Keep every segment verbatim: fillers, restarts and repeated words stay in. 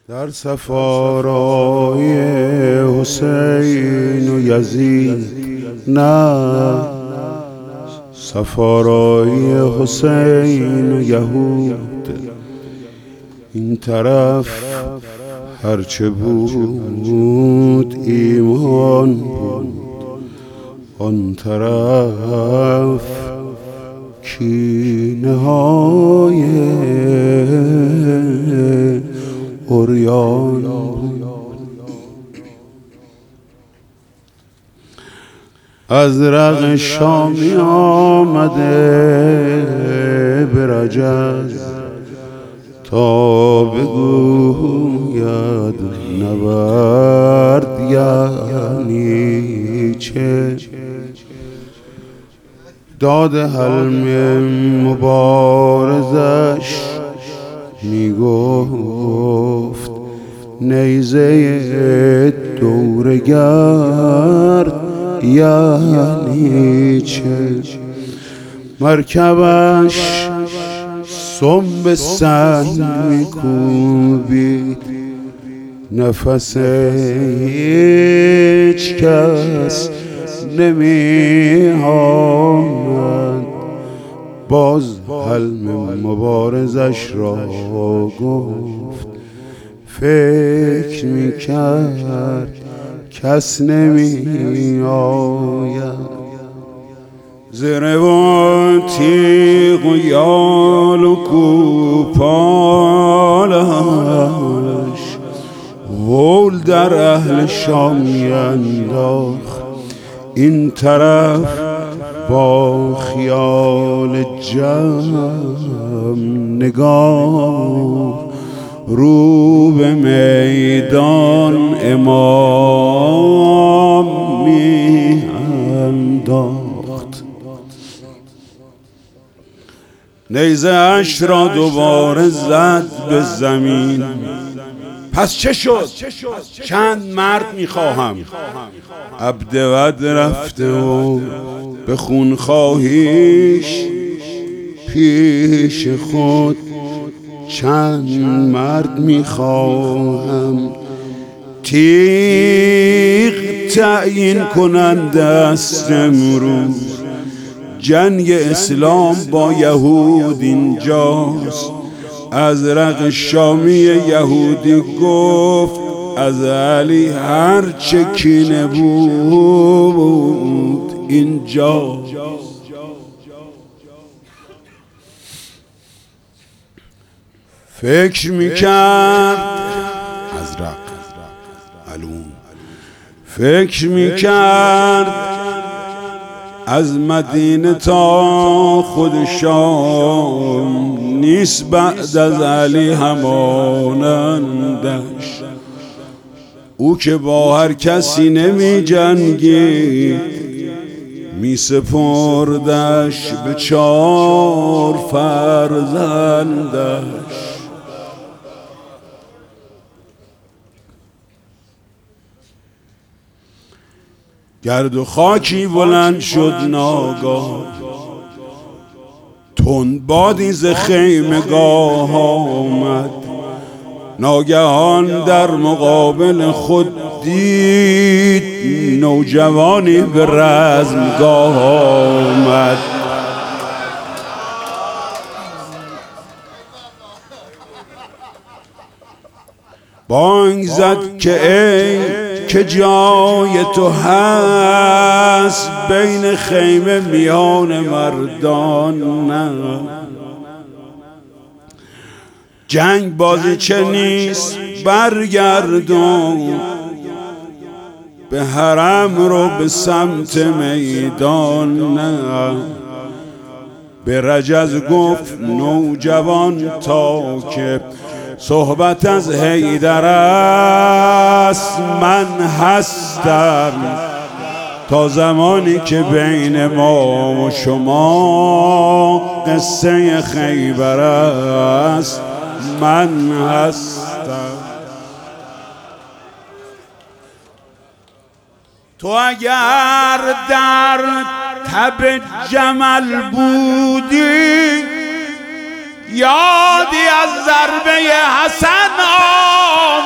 در سفارای حسین و یزید، نه سفارای حسین و یهود، این طرف هرچه بود ایمان بود، آن طرف کینه های عریان بود. از رق شامی آمده به رجز تا بگوید نبرد یعنی چه. داد حلم مبارزش میگفت نیزه دورگرد یعنی چه. مرکبش سم به سنگ میکوبید، نفس هیچ کس نمی آمد. باز حلم مبارزش را گفت، فکر میکرد کس نمی آید. زره و تیغ و یال و کوپالش هول در اهل شامی انداخت. این طرف با خیال جمع نگاه رو به میدان امام می انداخت. نیزه اش را دوباره زد به زمین. پس چه شد؟ چند مرد میخواهم. عبدود رفته و به خونخواهیش پیش خود چند مرد میخواهم. تیغ تعیین کننده است امروز، جنگ اسلام با یهود اینجاست. از رق شامی یهودی گفت از علی هر چه کینه بود اینجا. فکر میکرد از رق علوم، فکر میکرد از مدینه تا خود شام نیست بعد از علی همانندش. او که با هر کسی نمی جنگید، می سپردش به چار فرزندش. گرد و خاکی بلند شد ناگاه، تند بادی ز خیمگاه آمد. ناگهان در مقابل خود دید نوجوانی به رزمگاه آمد. بانگ زد که ای که جای تو هست بین خیمه میان مردان. نه جنگ بازی چه نیست، برگردون به حرم رو به سمت میدان. نه به رجز گفت نوجوان تا که صحبت از حیدر است من هستم. تا زمانی که بین ما و شما قصه خیبر است من هستم. تو اگر در تب جمل بودی یادی از ضربه حسن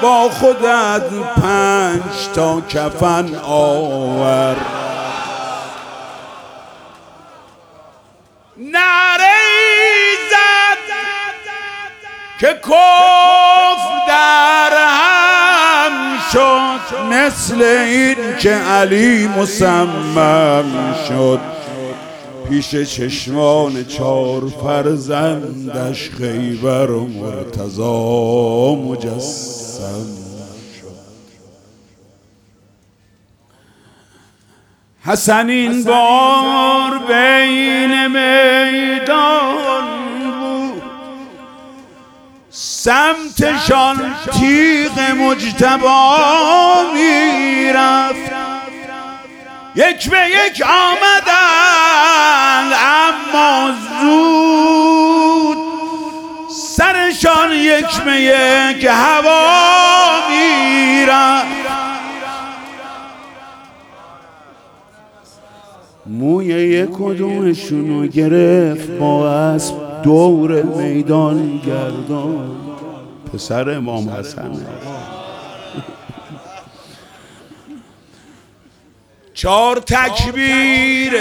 با خودت پنج تا کفن آور. نعره زد که کفر در هم شد، مثل این که علی مصمم شد. پیش چشمان چار فرزندش خیبر و مرتضی مجسم شد. حسن این بار بین میدان بود، سمتشان تیغ مجتبی میرفت. یک به یک آمدند اما زود، سرشان یک به یک هوا میرفت. موی یک کدومشونو گرفت با اسب دور میدان گردان. پسر امام حسن چهار تکبیر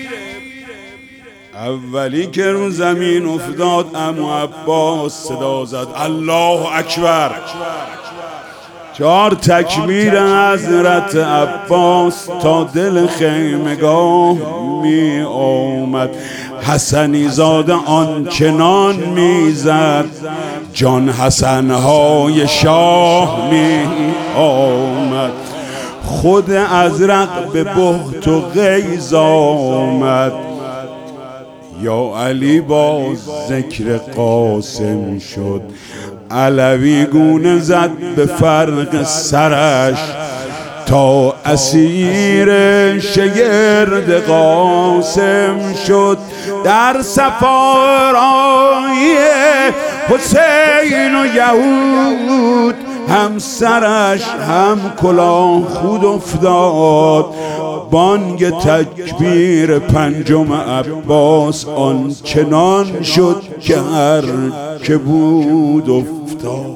اولی که رو زمین افتاد، عمو عباس صدا زد الله اکبر. چهار تکبیر حضرت عباس تا دل خیمگاه می آمد. حسنی زاده آنچنان می زد، جان حسنهای شاه می آمد. خود ازرق به بهت و غیظ آمد. یا علی باز ذکر قاسم شد، علوی گونه زد به فرق سرش تا اسیر شگرد قاسم شد. در سفارای حسین و یهود هم سرش هم کلاه خود افتاد. بانگ تکبیر پنجم عباس آنچنان شد که هر که بود افتاد.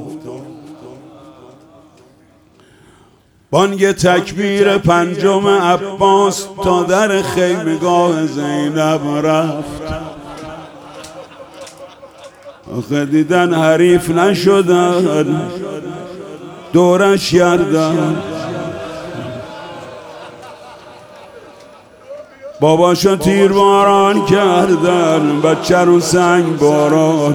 بانگ تکبیر پنجم عباس تا در خیمگاه زینب رفت. آخه دیدن حریف نشدن، دورش گردن. باباشو تیر باران کردن، بچه رو سنگ باران.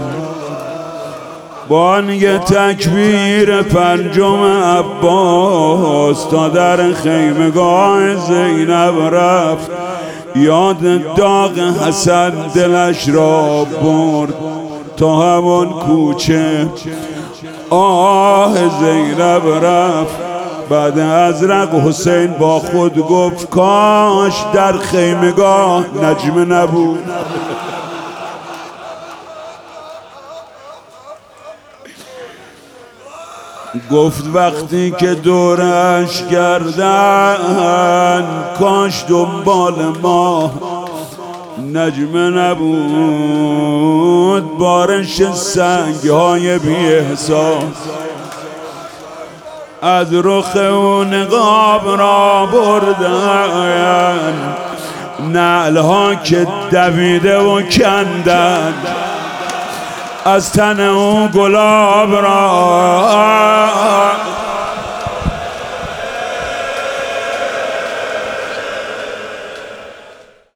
بانگ تکبیر پنجم عباس تا در خیمگاه زینب رفت. یاد داغ حسن دلش را برد تا همون کوچه آه زینب رفت. بعد ازرق حسین با خود گفت کاش در خیمگاه نجمه نبود. گفت وقتی که دورش گردن کاش دنبال ما نجمه نبود. بارش سنگ های بی احساس از رخ و نقاب را بردن، نعل ها که دویده و کندن از تن او گلاب را.